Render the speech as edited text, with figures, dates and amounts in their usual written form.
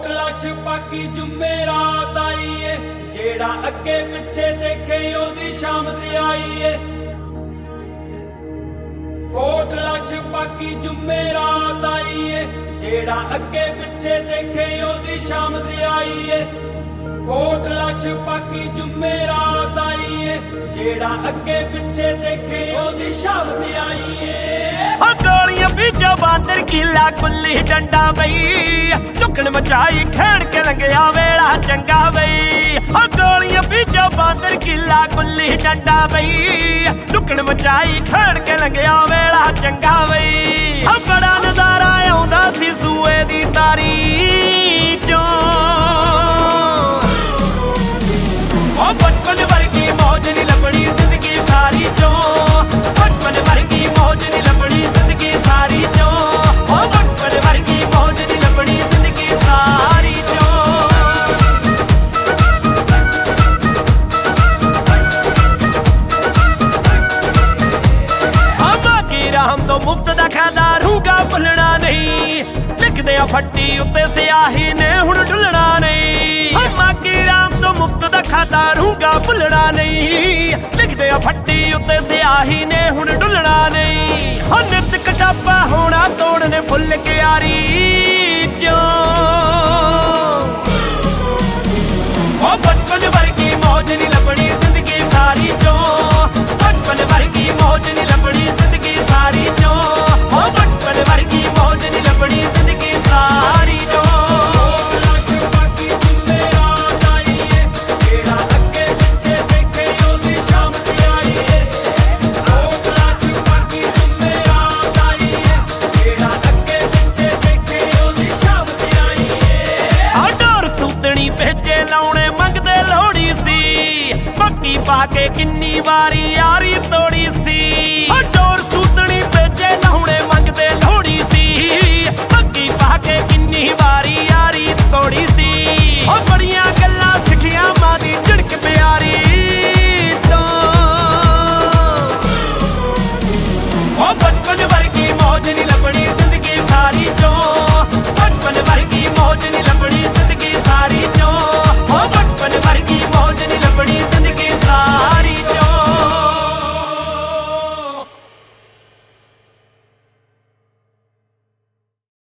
ਕੋਟਲਾ ਛਪਾਕੀ ਜੁਮੇਰਾਤ ਆਈ ਏ ਜਿਹੜਾ ਅੱਗੇ ਪਿੱਛੇ ਦੇਖੇ ਉਹਦੀ ਸ਼ਾਮ ਤੇ ਆਈ ਏ ਕੋਟਲਾ ਛਪਾਕੀ ਜੁਮੇਰਾਤ ਆਈ ਏ ਜਿਹੜਾ ਅੱਗੇ ਪਿੱਛੇ ਦੇਖੇ ਉਹਦੀ ਸ਼ਾਮ ਤੇ ਆਈ ਏ ਕੋਟਲਾ ਛਪਾਕੀ ਜੁਮੇਰਾਤ ਆਈ ਏ ਜਿਹੜਾ ਅੱਗੇ ਪਿੱਛੇ ਦੇਖੇ ਉਹਦੀ ਸ਼ਾਮ ਤੇ ਆਈ ਏ ਗੋਲੀਆਂ ਬੀਜੋ ਬਾਂਦਰ ਕਿਲਾ ਕੁੱਲੀ ਡੰਡਾ ਬਈ ਲੁਕਣ ਮਚਾਈ ਖੇਡ ਕੇ ਲੰਘਿਆ ਵੇਲਾ ਚੰਗਾ ਬਈ ਗੋਲੀਆਂ ਬੀਜੋ ਬਾਂਦਰ ਕਿਲਾ ਕੁੱਲੀ ਡੰਡਾ ਬਈ ਲੁਕਣ ਮਚਾਈ ਖੇਡ ਕੇ ਲੰਘਿਆ ਵੇਲਾ ਚੰਗਾ ਬਈ ਬੜਾ ਨਜ਼ਾਰਾ ਆਉਂਦਾ ਸੀ ਸੂਏ ਦੀ ਤਾਰੀ ਚੋਂ ਬਚਪਨ ਵਰਗੀ ਮੌਜ ਨੀ ਲੱਭਣੀ ਜ਼ਿੰਦਗੀ ਸਾਰੀ ਚੋਂ ਬਚਪਨ ਵਰਗੀ ਮੌਜ ਨੀ ਲੱਭਣੀ ਜ਼ਿੰਦਗੀ ਸਾਰੀ ਚੋਂ ਬਚਪਨ ਵਰਗੀ ਮੌਜ ਨੀ ਲੱਭਣੀ ਜ਼ਿੰਦਗੀ ਸਾਰੀ ਚੋਂ ਬਾਕੀ ਰਾਮ ਤੋਂ ਮੁਫਤ ਦਾ ਖਾਦਾ ਰੂਗਾ ਭੁੱਲਣਾ ਨਹੀਂ ਲਿਖਦੇ ਆ ਫੱਟੀ ਉੱਤੇ ਸਿਆਹੀ ਨੇ ਹੁਣ ਢੁੱਲਣਾ ਨਹੀਂ ਬਾਕੀ ਰਾਮ ਤੋਂ ਮੁਫਤ ਦਾ ਖਾਦਾ ਰੂਗਾ ਭੁੱਲਣਾ ਨਹੀਂ ਲਿਖਦੇ ਆ ਫੱਟੀ ਉੱਤੇ ਸਿਆਹੀ ਨੇ ਹੁਣ ਢੁੱਲਣਾ ਨਹੀਂ ਨਿੱਤ ਕਟਾਪਾ ਹੋਣਾ ਤੋੜਨੇ ਫੁੱਲ ਕਿਆਰੀ ਚੋਂ ਬਚਪਨ ਵਰਗੀ ਮੌਜ ਨੀ ਲੱਭਣੀ ਜ਼ਿੰਦਗੀ ਸਾਰੀ ਚੋਂ ਬਚਪਨ ਵਰਗੀ ਮੌਜ ਨੀ ਲੱਭਣੀ ਜ਼ਿੰਦਗੀ ਸਾਰੀ ਚੋਂ ਬਚਪਨ ਵਰਗੀ ਮੌਜ ਨੀ ਲੱਭਣੀ ਜ਼ਿੰਦਗੀ ਸਾਰੀ ਚੋਂ ਭੇਜੇ ਲਾਉਣੇ ਮੰਗਦੇ ਲੋੜੀ ਸੀ ਪੱਕੀ ਪਾ ਕੇ ਕਿੰਨੀ ਵਾਰੀ ਯਾਰੀ ਤੋੜੀ ਸੀ